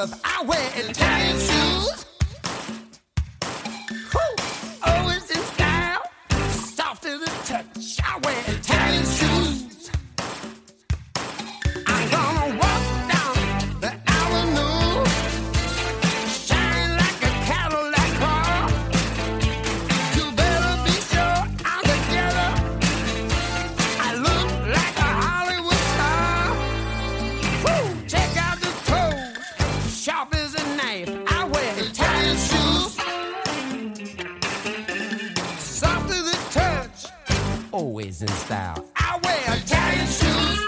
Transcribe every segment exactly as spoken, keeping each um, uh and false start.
love. I wear Italian shoes. Whew. Always in style, soft to the touch. I wear Italian shoes. I'm gonna walk down the avenue, shine like a Cadillac car. You better be sure I'm together. I look like a Hollywood star. Woo! Check out the toes, sharp as a knife. I wear Italian shoes, soft to the touch, always in style. I wear Italian shoes.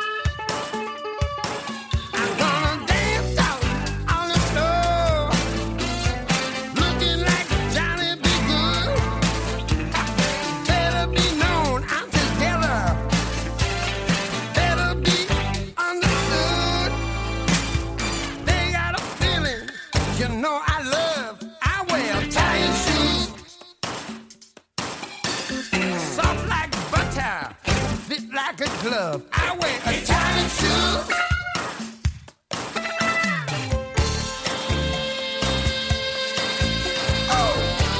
I'm gonna dance out on the floor, looking like Johnny B. Good. Better be known I'm together. Better be understood. They got a feeling, you know I love. I wear Italian shoes, soft like butter, fit like a glove. I wear Italian shoes. Oh.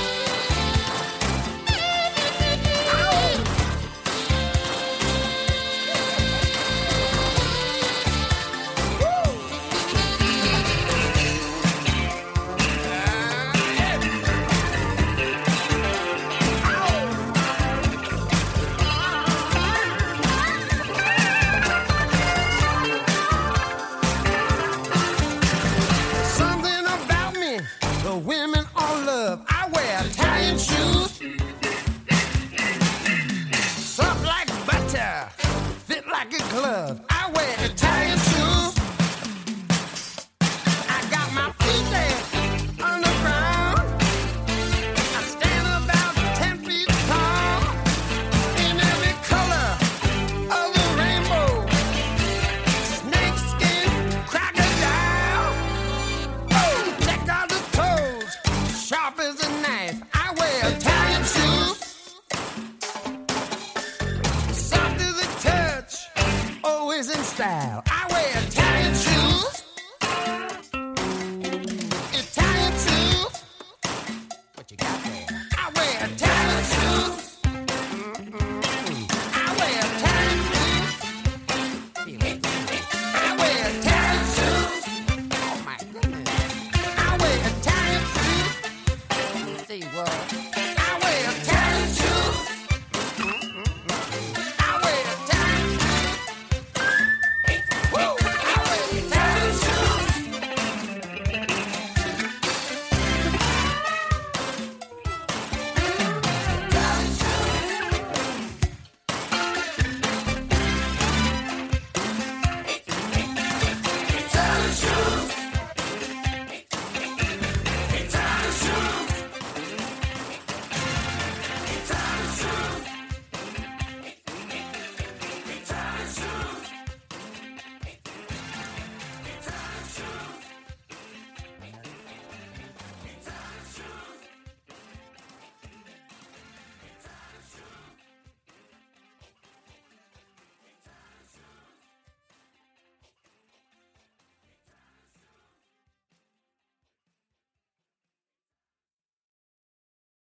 Something about me, the women all love. I wear Italian shoes, soft like butter, fit like a glove. I wear Italian shoes. I got my feet there on the ground. I stand about ten feet tall, in every color of the rainbow. Snake skin, crocodile. Oh, check out the toes, sharp as a knife. I wear Italian shoes, soft to the touch, always in style. I wear Italian shoes.